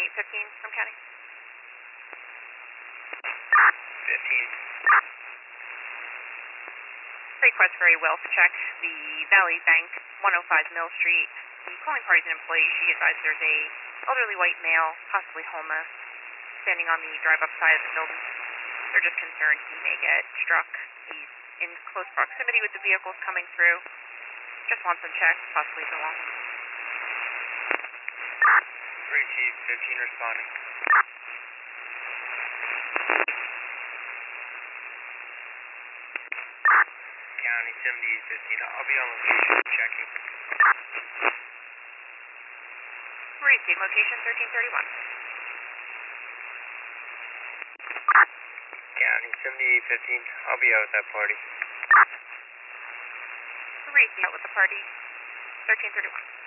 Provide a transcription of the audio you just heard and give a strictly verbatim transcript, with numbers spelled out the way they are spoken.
fifteen from county. fifteen. Request for a wealth check, the Valley Bank, one oh five Mill Street. The calling party's an employee. She advised there's a elderly white male, possibly homeless, standing on the drive-up side of the building. They're just concerned he may get struck. He's in close proximity with the vehicles coming through. Just wants them checked, possibly so long. three Chief, fifteen responding. County, seventy-eight fifteen. I'll be on location checking. Receive location thirteen thirty-one. County, seventy-eight fifteen. I'll be out with that party. Receive out with the party thirteen thirty-one.